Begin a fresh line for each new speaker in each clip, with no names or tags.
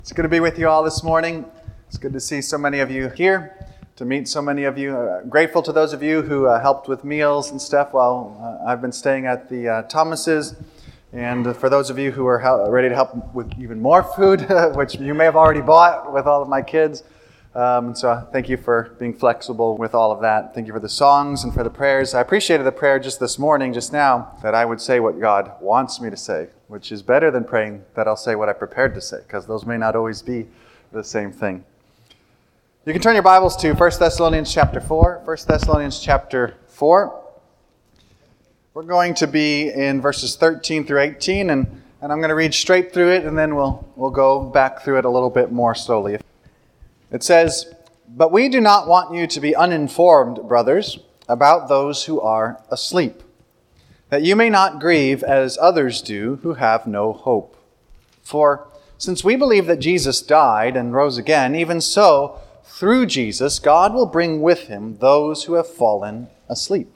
It's good to be with you all this morning. It's good to see so many of you here, to meet so many of you. Grateful to those of you who helped with meals and stuff while I've been staying at the Thomases. And for those of you who are ready to help with even more food, which you may have already bought with all of my kids. So thank you for being flexible with all of that. Thank you for the songs and for the prayers. I appreciated the prayer just this morning, just now, that I would say what God wants me to say, which is better than praying that I'll say what I prepared to say, because those may not always be the same thing. You can turn your Bibles to 1 Thessalonians chapter 4. 1 Thessalonians chapter 4. We're going to be in verses 13 through 18, and I'm going to read straight through it, and then we'll go back through it a little bit more slowly. It says, "But we do not want you to be uninformed, brothers, about those who are asleep, that you may not grieve as others do who have no hope. For since we believe that Jesus died and rose again, even so, through Jesus, God will bring with him those who have fallen asleep.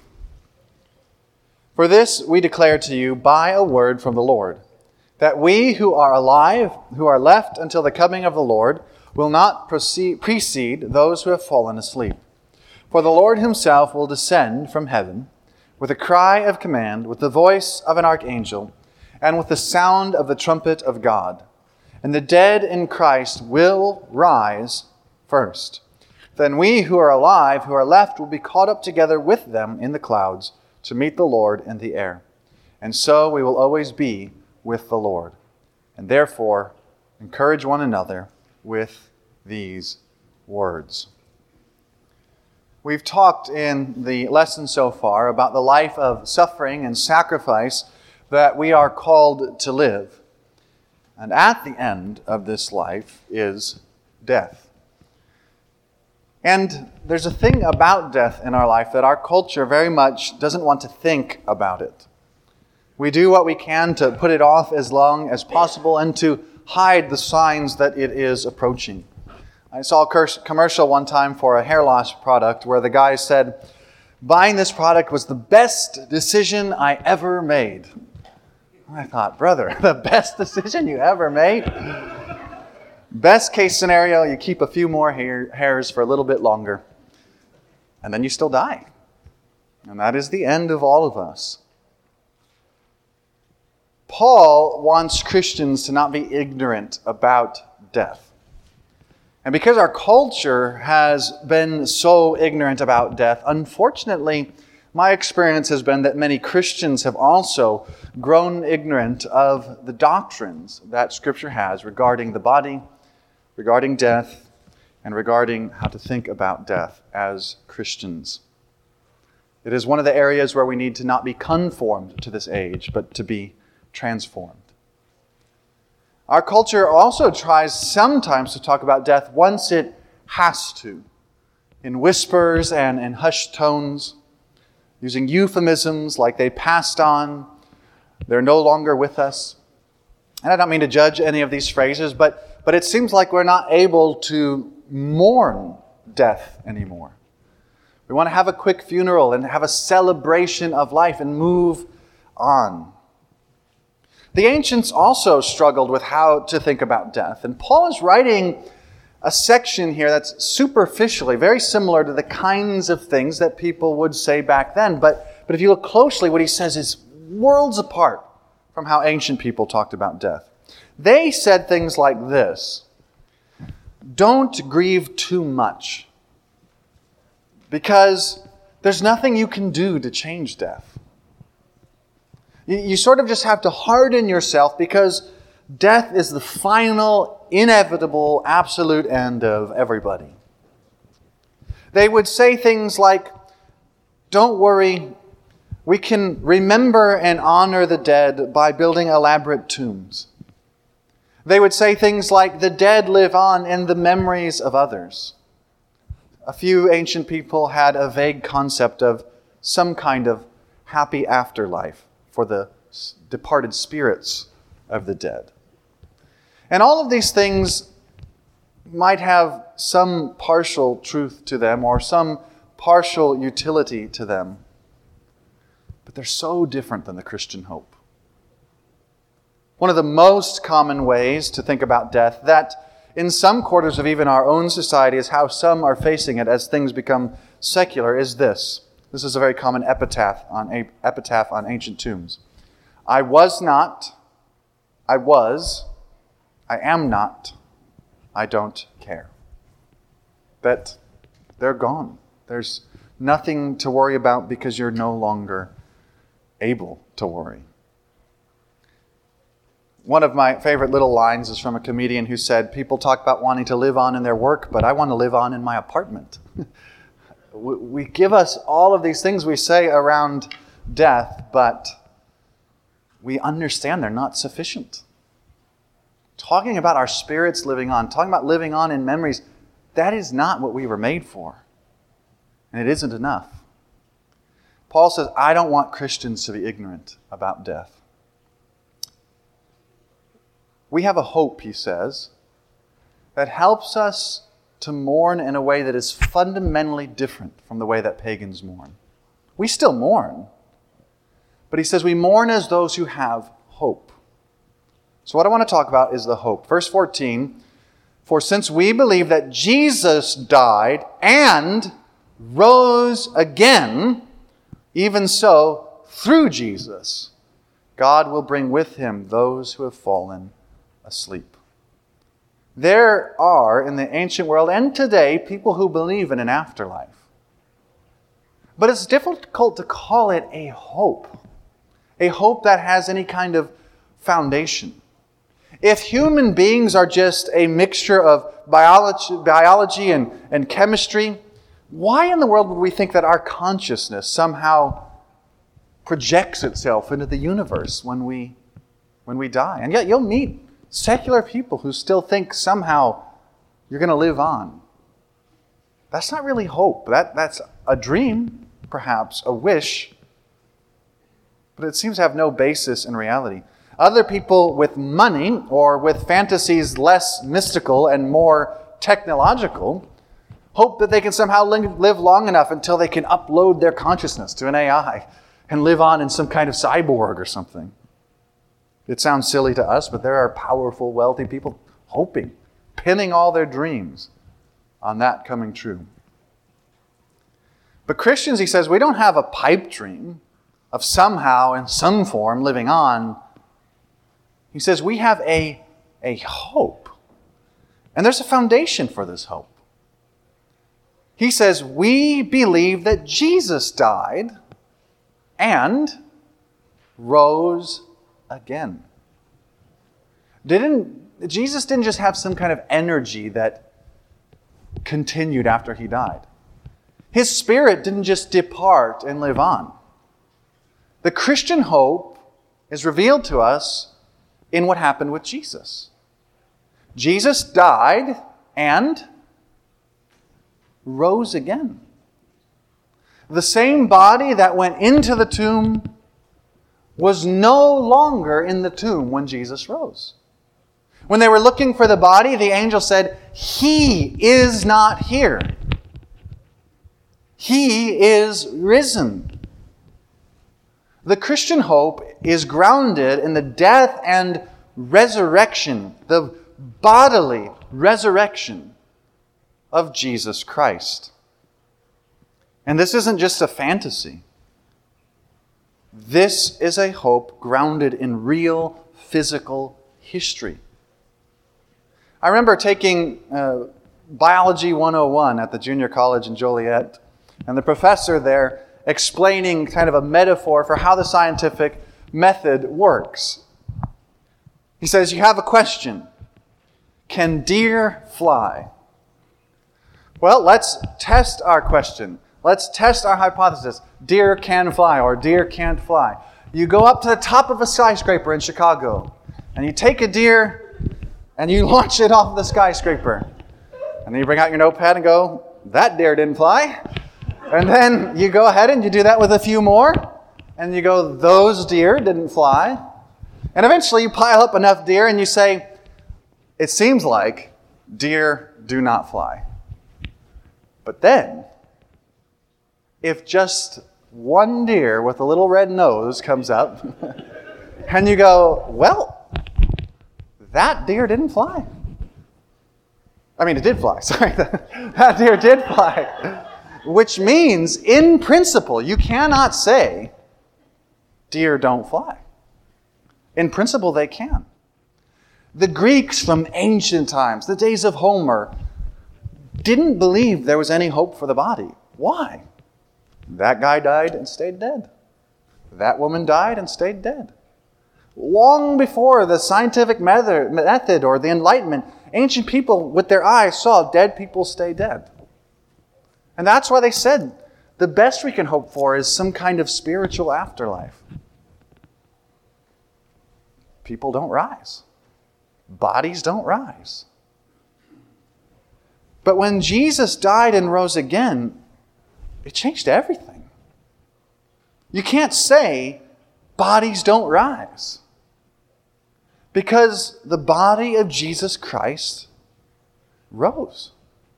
For this we declare to you by a word from the Lord, that we who are alive, who are left until the coming of the Lord, will not precede those who have fallen asleep. For the Lord himself will descend from heaven with a cry of command, with the voice of an archangel, and with the sound of the trumpet of God. And the dead in Christ will rise first. Then we who are alive, who are left, will be caught up together with them in the clouds to meet the Lord in the air. And so we will always be with the Lord. And therefore, encourage one another with these words." We've talked in the lesson so far about the life of suffering and sacrifice that we are called to live. And at the end of this life is death. And there's a thing about death in our life that our culture very much doesn't want to think about it. We do what we can to put it off as long as possible and to hide the signs that it is approaching. I saw a commercial one time for a hair loss product where the guy said, "Buying this product was the best decision I ever made." I thought, brother, the best decision you ever made? Best case scenario, you keep a few more hairs for a little bit longer, and then you still die. And that is the end of all of us. Paul wants Christians to not be ignorant about death. And because our culture has been so ignorant about death, unfortunately, my experience has been that many Christians have also grown ignorant of the doctrines that Scripture has regarding the body, regarding death, and regarding how to think about death as Christians. It is one of the areas where we need to not be conformed to this age, but to be transformed. Our culture also tries sometimes to talk about death once it has to, in whispers and in hushed tones, using euphemisms like "they passed on," "they're no longer with us." And I don't mean to judge any of these phrases, but it seems like we're not able to mourn death anymore. We want to have a quick funeral and have a celebration of life and move on. The ancients also struggled with how to think about death. And Paul is writing a section here that's superficially very similar to the kinds of things that people would say back then. But if you look closely, what he says is worlds apart from how ancient people talked about death. They said things like this: "Don't grieve too much, because there's nothing you can do to change death. You sort of just have to harden yourself because death is the final, inevitable, absolute end of everybody." They would say things like, "Don't worry, we can remember and honor the dead by building elaborate tombs." They would say things like, "The dead live on in the memories of others." A few ancient people had a vague concept of some kind of happy afterlife for the departed spirits of the dead. And all of these things might have some partial truth to them or some partial utility to them, but they're so different than the Christian hope. One of the most common ways to think about death that in some quarters of even our own society, is how some are facing it as things become secular, is this. This is a very common epitaph on ancient tombs. I was not, I was, I am not, I don't care. That they're gone. There's nothing to worry about because you're no longer able to worry. One of my favorite little lines is from a comedian who said, people talk about wanting to live on in their work, but I want to live on in my apartment. We give us all of these things we say around death, but we understand they're not sufficient. Talking about our spirits living on, talking about living on in memories, that is not what we were made for. And it isn't enough. Paul says, I don't want Christians to be ignorant about death. We have a hope, he says, that helps us to mourn in a way that is fundamentally different from the way that pagans mourn. We still mourn, but he says we mourn as those who have hope. So what I want to talk about is the hope. Verse 14, for since we believe that Jesus died and rose again, even so, through Jesus, God will bring with him those who have fallen asleep. There are, in the ancient world and today, people who believe in an afterlife. But it's difficult to call it a hope that has any kind of foundation. If human beings are just a mixture of biology and chemistry, why in the world would we think that our consciousness somehow projects itself into the universe when we die? And yet you'll meet secular people who still think somehow you're going to live on. That's not really hope. That's a dream, perhaps, a wish, but it seems to have no basis in reality. Other people with money or with fantasies less mystical and more technological hope that they can somehow live long enough until they can upload their consciousness to an AI and live on in some kind of cyborg or something. It sounds silly to us, but there are powerful, wealthy people hoping, pinning all their dreams on that coming true. But Christians, he says, we don't have a pipe dream of somehow, in some form, living on. He says we have a hope. And there's a foundation for this hope. He says we believe that Jesus died and rose again. Jesus didn't just have some kind of energy that continued after he died. His spirit didn't just depart and live on. The Christian hope is revealed to us in what happened with Jesus. Jesus died and rose again. The same body that went into the tomb was no longer in the tomb when Jesus rose. When they were looking for the body, the angel said, "He is not here. He is risen." The Christian hope is grounded in the death and resurrection, the bodily resurrection of Jesus Christ. And this isn't just a fantasy. This is a hope grounded in real physical history. I remember taking Biology 101 at the junior college in Joliet, and the professor there explaining kind of a metaphor for how the scientific method works. He says, you have a question. Can deer fly? Well, let's test our question. Let's test our hypothesis. Deer can fly or deer can't fly. You go up to the top of a skyscraper in Chicago, and you take a deer and you launch it off the skyscraper. And then you bring out your notepad and go, that deer didn't fly. And then you go ahead and you do that with a few more. And you go, those deer didn't fly. And eventually you pile up enough deer and you say, it seems like deer do not fly. But then, if just one deer with a little red nose comes up, and you go, well, that deer didn't fly. I mean, it did fly. Sorry, that deer did fly. Which means, in principle, you cannot say, deer don't fly. In principle, they can. The Greeks from ancient times, the days of Homer, didn't believe there was any hope for the body. Why? That guy died and stayed dead. That woman died and stayed dead. Long before the scientific method or the Enlightenment, ancient people with their eyes saw dead people stay dead. And that's why they said the best we can hope for is some kind of spiritual afterlife. People don't rise. Bodies don't rise. But when Jesus died and rose again, it changed everything. You can't say bodies don't rise. Because the body of Jesus Christ rose.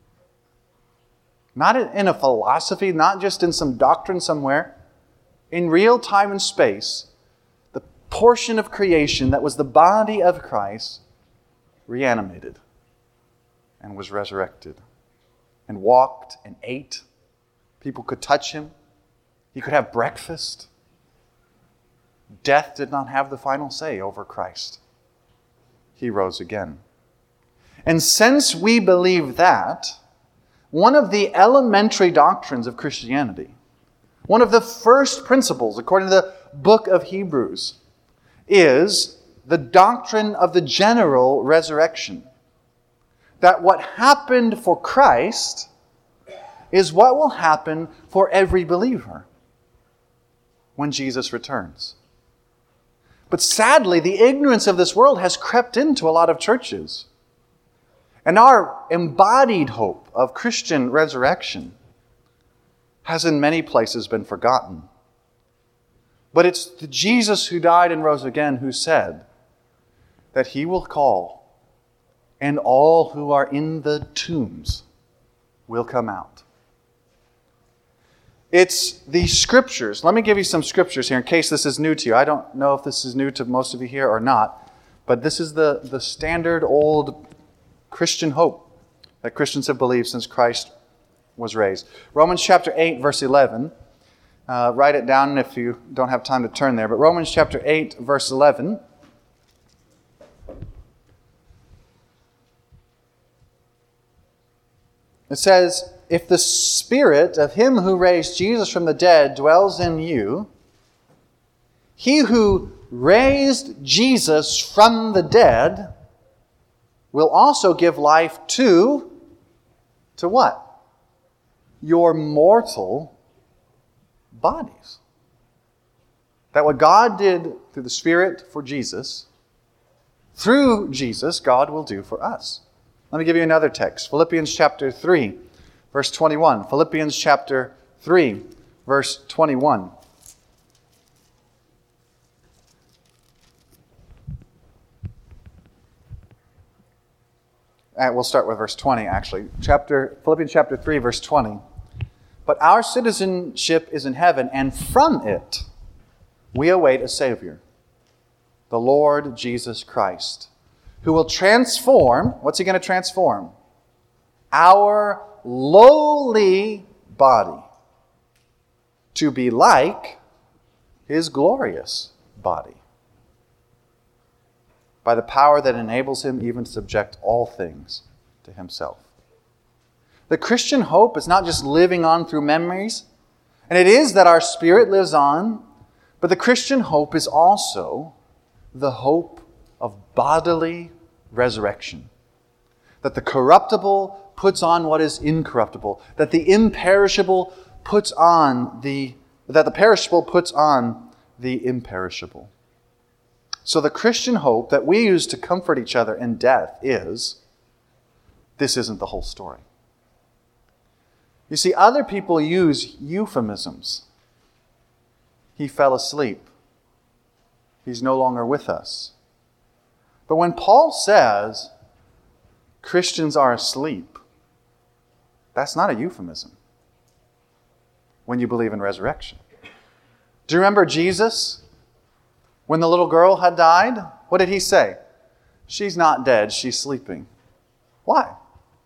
Not in a philosophy, not just in some doctrine somewhere. In real time and space, the portion of creation that was the body of Christ reanimated and was resurrected and walked and ate. People could touch him. He could have breakfast. Death did not have the final say over Christ. He rose again. And since we believe that, one of the elementary doctrines of Christianity, one of the first principles, according to the book of Hebrews, is the doctrine of the general resurrection. That what happened for Christ is what will happen for every believer when Jesus returns. But sadly, the ignorance of this world has crept into a lot of churches. And our embodied hope of Christian resurrection has in many places been forgotten. But it's the Jesus who died and rose again who said that he will call, and all who are in the tombs will come out. It's the Scriptures. Let me give you some Scriptures here in case this is new to you. I don't know if this is new to most of you here or not, but this is the standard old Christian hope that Christians have believed since Christ was raised. Romans chapter 8, verse 11. Write it down if you don't have time to turn there. But Romans chapter 8, verse 11. It says, if the Spirit of him who raised Jesus from the dead dwells in you, he who raised Jesus from the dead will also give life to what? Your mortal bodies. That what God did through the Spirit for Jesus, through Jesus, God will do for us. Let me give you another text. Philippians chapter 3, verse 21. Philippians chapter 3, verse 21. We'll start with verse 20, actually. Philippians chapter 3, verse 20. But our citizenship is in heaven, and from it we await a Savior, the Lord Jesus Christ, who will transform, what's he going to transform? Our lowly body to be like his glorious body, by the power that enables him even to subject all things to himself. The Christian hope is not just living on through memories, and it is that our spirit lives on, but the Christian hope is also the hope of bodily resurrection. That the corruptible puts on what is incorruptible, that the imperishable puts on that the perishable puts on the imperishable. So the Christian hope that we use to comfort each other in death is, this isn't the whole story. You see, other people use euphemisms. He fell asleep. He's no longer with us. But when Paul says Christians are asleep, that's not a euphemism when you believe in resurrection. Do you remember Jesus? When the little girl had died, what did he say? She's not dead, she's sleeping. Why?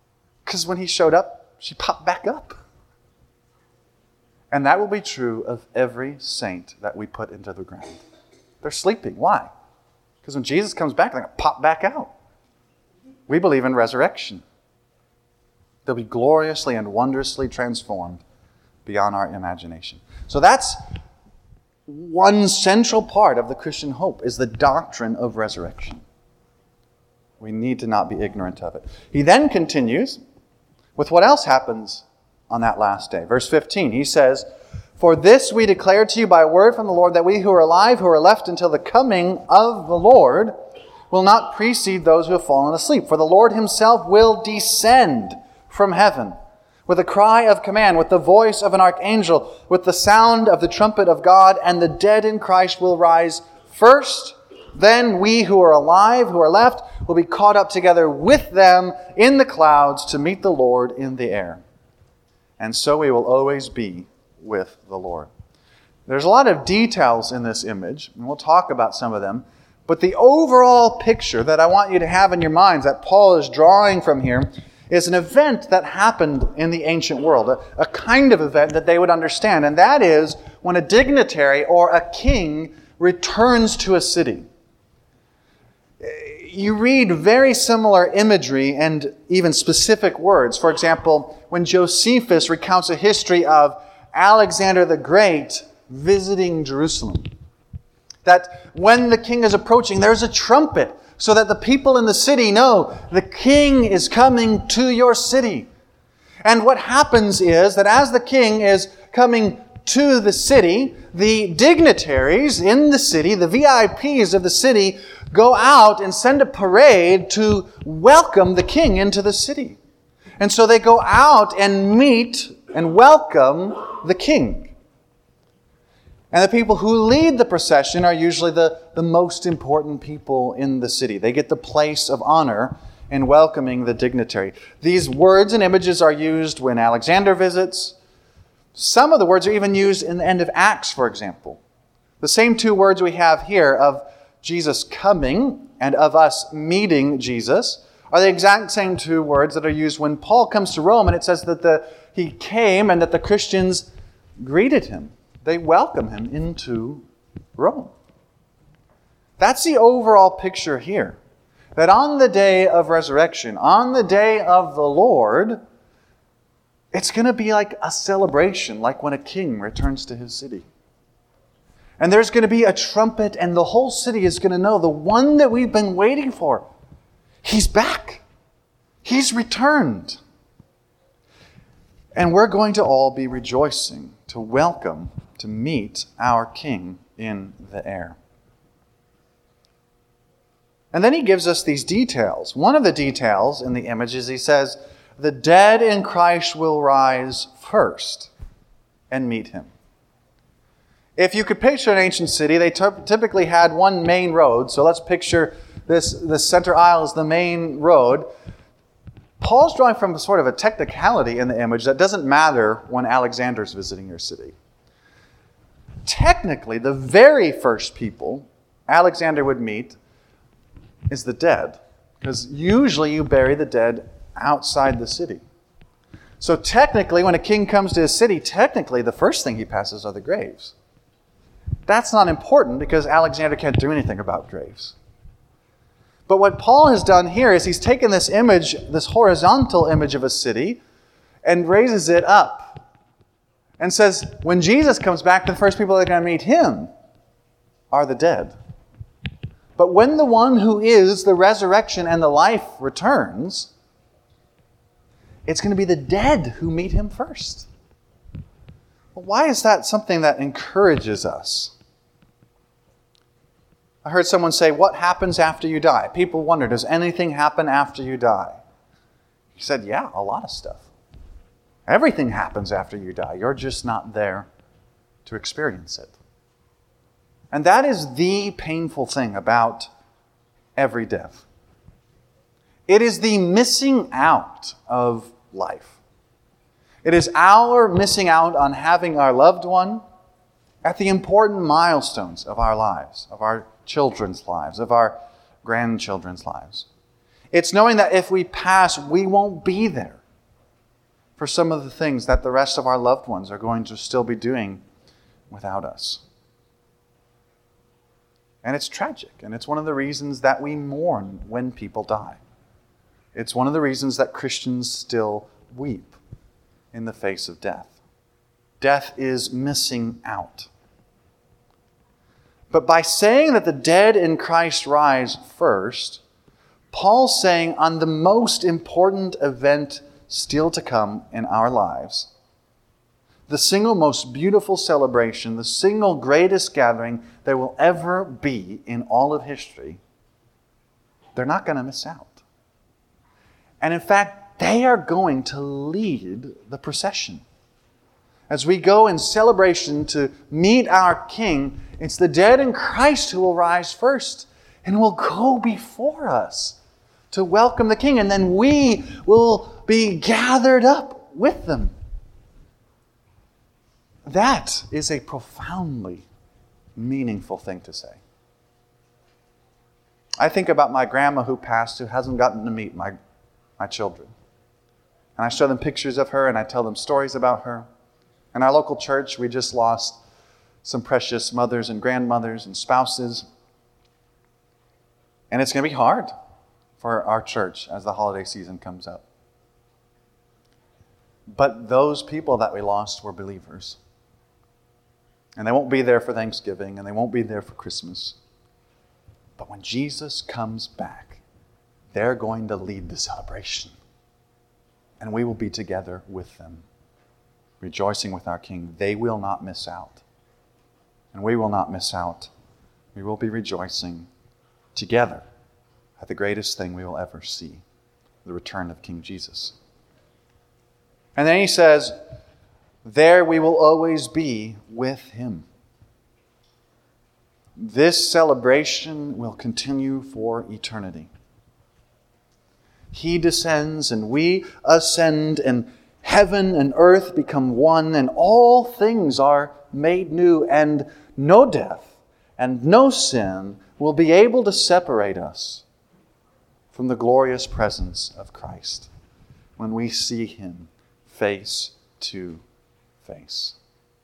Because when he showed up, she popped back up. And that will be true of every saint that we put into the ground. They're sleeping. Why? Because when Jesus comes back, they're going to pop back out. We believe in resurrection. They'll be gloriously and wondrously transformed beyond our imagination. So that's one central part of the Christian hope, is the doctrine of resurrection. We need to not be ignorant of it. He then continues with what else happens on that last day. Verse 15, he says, "For this we declare to you by word from the Lord, that we who are alive, who are left until the coming of the Lord, will not precede those who have fallen asleep. For the Lord himself will descend from heaven with a cry of command, with the voice of an archangel, with the sound of the trumpet of God, and the dead in Christ will rise first. Then we who are alive, who are left, will be caught up together with them in the clouds to meet the Lord in the air. And so we will always be with the Lord." There's a lot of details in this image, and we'll talk about some of them. But the overall picture that I want you to have in your minds, that Paul is drawing from here, is an event that happened in the ancient world, a kind of event that they would understand. And that is when a dignitary or a king returns to a city. You read very similar imagery and even specific words. For example, when Josephus recounts a history of Alexander the Great visiting Jerusalem, that when the king is approaching, there's a trumpet so that the people in the city know the king is coming to your city. And what happens is that as the king is coming to the city, the dignitaries in the city, the VIPs of the city, go out and send a parade to welcome the king into the city. And so they go out and meet and welcome the king. And the people who lead the procession are usually the most important people in the city. They get the place of honor in welcoming the dignitary. These words and images are used when Alexander visits. Some of the words are even used in the end of Acts, for example. The same two words we have here of Jesus coming and of us meeting Jesus are the exact same two words that are used when Paul comes to Rome, and it says that he came and that the Christians greeted him. They welcome him into Rome. That's the overall picture here. That on the day of resurrection, on the day of the Lord, it's going to be like a celebration, like when a king returns to his city. And there's going to be a trumpet, and the whole city is going to know the one that we've been waiting for. He's back. He's returned. And we're going to all be rejoicing to welcome, to meet our King in the air. And then he gives us these details. One of the details in the image is he says, the dead in Christ will rise first and meet him. If you could picture an ancient city, they typically had one main road. So let's picture this center aisle as the main road. Paul's drawing from sort of a technicality in the image that doesn't matter when Alexander's visiting your city. Technically, the very first people Alexander would meet is the dead, because usually you bury the dead outside the city. So technically, when a king comes to his city, technically the first thing he passes are the graves. That's not important because Alexander can't do anything about graves. But what Paul has done here is he's taken this image, this horizontal image of a city, and raises it up. And says, when Jesus comes back, the first people that are going to meet him are the dead. But when the one who is the resurrection and the life returns, it's going to be the dead who meet him first. Well, why is that something that encourages us? I heard someone say, what happens after you die? People wonder, does anything happen after you die? He said, yeah, a lot of stuff. Everything happens after you die. You're just not there to experience it. And that is the painful thing about every death. It is the missing out of life. It is our missing out on having our loved one at the important milestones of our lives, of our children's lives, of our grandchildren's lives. It's knowing that if we pass, we won't be there. for some of the things that the rest of our loved ones are going to still be doing without us. And it's tragic, and it's one of the reasons that we mourn when people die. It's one of the reasons that Christians still weep in the face of death. Death is missing out. But by saying that the dead in Christ rise first, Paul's saying on the most important event still to come in our lives, the single most beautiful celebration, the single greatest gathering there will ever be in all of history, they're not going to miss out. And in fact, they are going to lead the procession. As we go in celebration to meet our King, it's the dead in Christ who will rise first and will go before us to welcome the King. And then we will be gathered up with them. That is a profoundly meaningful thing to say. I think about my grandma who passed, who hasn't gotten to meet my children. And I show them pictures of her and I tell them stories about her. In our local church, we just lost some precious mothers and grandmothers and spouses. And it's going to be hard for our church as the holiday season comes up. But those people that we lost were believers. And they won't be there for Thanksgiving, and they won't be there for Christmas. But when Jesus comes back, they're going to lead the celebration. And we will be together with them, rejoicing with our King. They will not miss out. And we will not miss out. We will be rejoicing together at the greatest thing we will ever see, the return of King Jesus. And then he says, there we will always be with him. This celebration will continue for eternity. He descends and we ascend, and heaven and earth become one, and all things are made new, and no death and no sin will be able to separate us from the glorious presence of Christ when we see him face to face.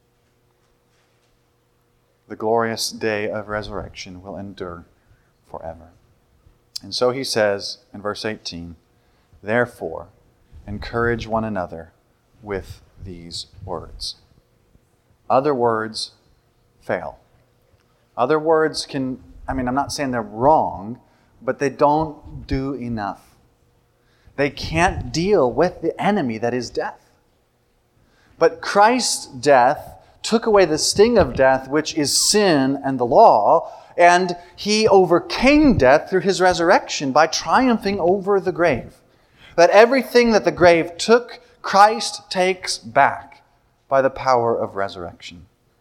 The glorious day of resurrection will endure forever. And so he says in verse 18, therefore, encourage one another with these words. Other words fail. Other words I'm not saying they're wrong, but they don't do enough. They can't deal with the enemy that is death. But Christ's death took away the sting of death, which is sin and the law, and he overcame death through his resurrection by triumphing over the grave. That everything that the grave took, Christ takes back by the power of resurrection.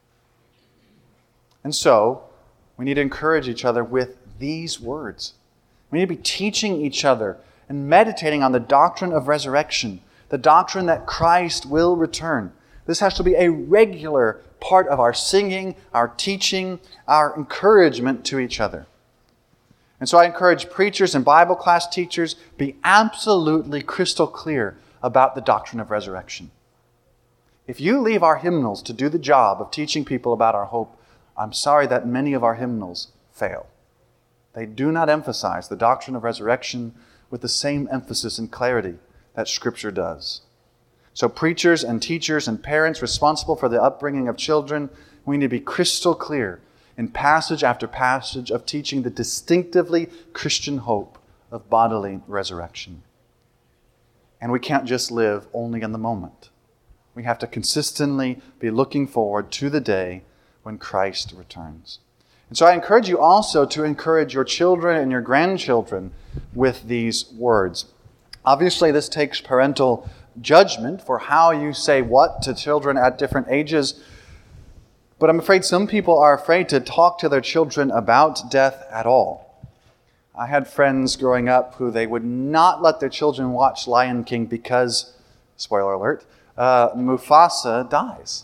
And so, we need to encourage each other with these words. We need to be teaching each other and meditating on the doctrine of resurrection, the doctrine that Christ will return. This has to be a regular part of our singing, our teaching, our encouragement to each other. And so I encourage preachers and Bible class teachers, be absolutely crystal clear about the doctrine of resurrection. If you leave our hymnals to do the job of teaching people about our hope, I'm sorry that many of our hymnals fail. They do not emphasize the doctrine of resurrection with the same emphasis and clarity that Scripture does. So preachers and teachers and parents responsible for the upbringing of children, we need to be crystal clear in passage after passage of teaching the distinctively Christian hope of bodily resurrection. And we can't just live only in the moment. We have to consistently be looking forward to the day when Christ returns. And so I encourage you also to encourage your children and your grandchildren with these words. Obviously, this takes parental judgment for how you say what to children at different ages. But I'm afraid some people are afraid to talk to their children about death at all. I had friends growing up who they would not let their children watch Lion King because, spoiler alert, Mufasa dies.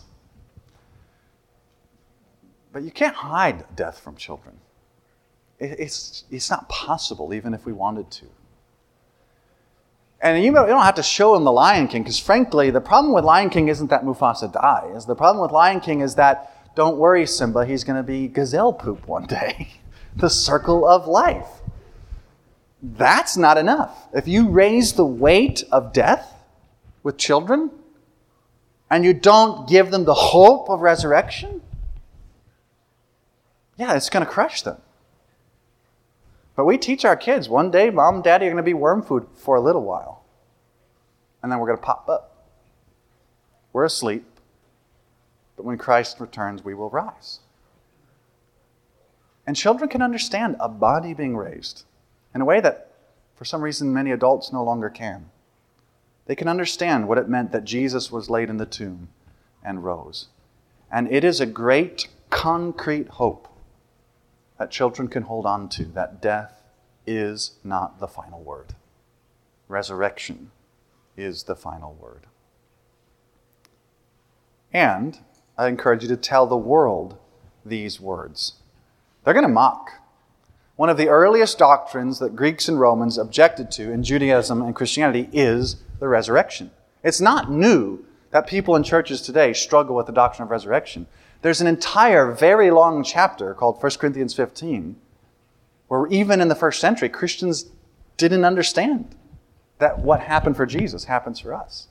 But you can't hide death from children. It's not possible, even if we wanted to. And you don't have to show him the Lion King, because frankly, the problem with Lion King isn't that Mufasa dies. The problem with Lion King is that, don't worry, Simba, he's going to be gazelle poop one day. The circle of life. That's not enough. If you raise the weight of death with children, and you don't give them the hope of resurrection, yeah, it's going to crush them. But we teach our kids, one day, Mom and Daddy are going to be worm food for a little while. And then we're going to pop up. We're asleep. But when Christ returns, we will rise. And children can understand a body being raised in a way that, for some reason, many adults no longer can. They can understand what it meant that Jesus was laid in the tomb and rose. And it is a great, concrete hope that children can hold on to, that death is not the final word. Resurrection is the final word. And I encourage you to tell the world these words. They're going to mock. One of the earliest doctrines that Greeks and Romans objected to in Judaism and Christianity is the resurrection. It's not new that people in churches today struggle with the doctrine of resurrection. There's an entire, very long chapter called 1 Corinthians 15, where even in the first century, Christians didn't understand that what happened for Jesus happens for us.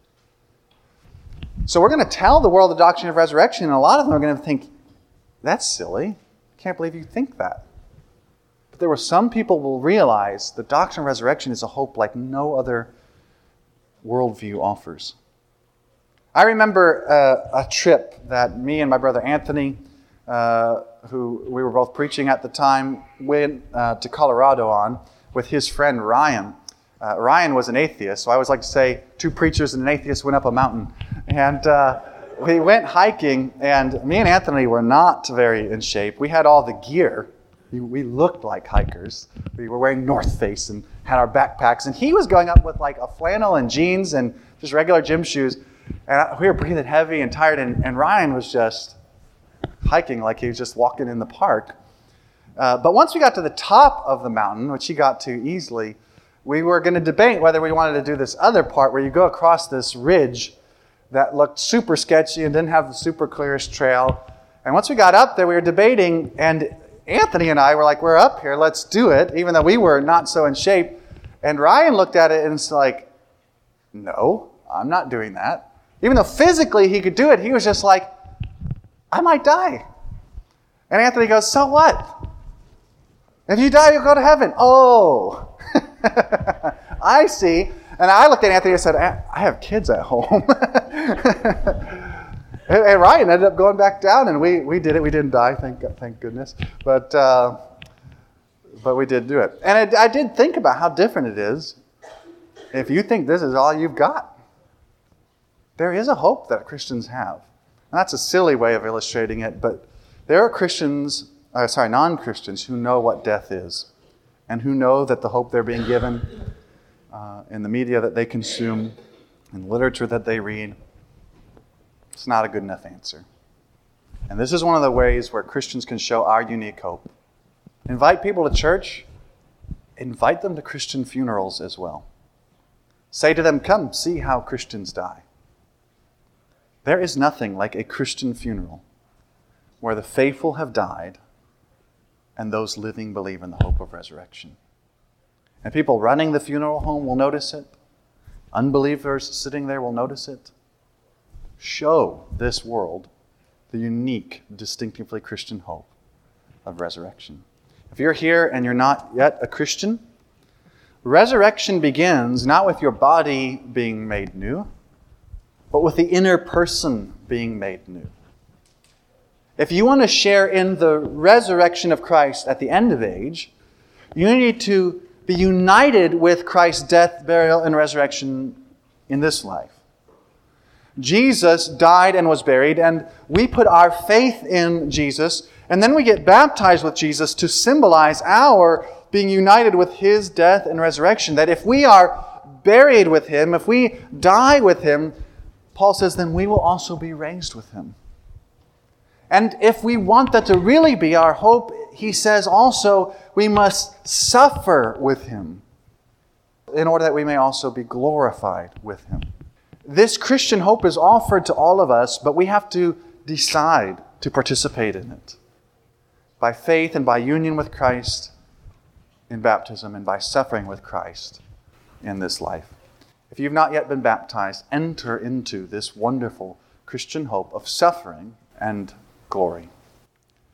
So we're going to tell the world the doctrine of resurrection, and a lot of them are going to think, that's silly. I can't believe you think that. But there were some people who will realize the doctrine of resurrection is a hope like no other worldview offers. I remember a trip that me and my brother Anthony, who we were both preaching at the time, went to Colorado on with his friend Ryan. Ryan was an atheist, so I always like to say two preachers and an atheist went up a mountain. And we went hiking, and me and Anthony were not very in shape. We had all the gear. We looked like hikers. We were wearing North Face and had our backpacks. And he was going up with like a flannel and jeans and just regular gym shoes. And we were breathing heavy and tired. And Ryan was just hiking like he was just walking in the park. But once we got to the top of the mountain, which he got to easily, we were going to debate whether we wanted to do this other part where you go across this ridge that looked super sketchy and didn't have the super clearest trail. And once we got up there, we were debating, and Anthony and I were like, we're up here, let's do it, even though we were not so in shape. And Ryan looked at it and it's like, no, I'm not doing that. Even though physically he could do it, he was just like, I might die. And Anthony goes, so what? If you die, you'll go to heaven. Oh, I see. And I looked at Anthony and said, I have kids at home. And Ryan ended up going back down, and we did it. We didn't die, thank goodness. But we did do it. And I did think about how different it is if you think this is all you've got. There is a hope that Christians have. And that's a silly way of illustrating it, but there are non-Christians who know what death is and who know that the hope they're being given in the media that they consume, in literature that they read, it's not a good enough answer. And this is one of the ways where Christians can show our unique hope. Invite people to church. Invite them to Christian funerals as well. Say to them, come see how Christians die. There is nothing like a Christian funeral where the faithful have died and those living believe in the hope of resurrection. And people running the funeral home will notice it. Unbelievers sitting there will notice it. Show this world the unique, distinctively Christian hope of resurrection. If you're here and you're not yet a Christian, resurrection begins not with your body being made new, but with the inner person being made new. If you want to share in the resurrection of Christ at the end of age, you need to be united with Christ's death, burial, and resurrection in this life. Jesus died and was buried, and we put our faith in Jesus, and then we get baptized with Jesus to symbolize our being united with His death and resurrection. That if we are buried with Him, if we die with Him, Paul says, then we will also be raised with Him. And if we want that to really be our hope, he says also we must suffer with Him. in order that we may also be glorified with him. This Christian hope is offered to all of us, but we have to decide to participate in it by faith and by union with Christ in baptism and by suffering with Christ in this life. If you've not yet been baptized, enter into this wonderful Christian hope of suffering and glory.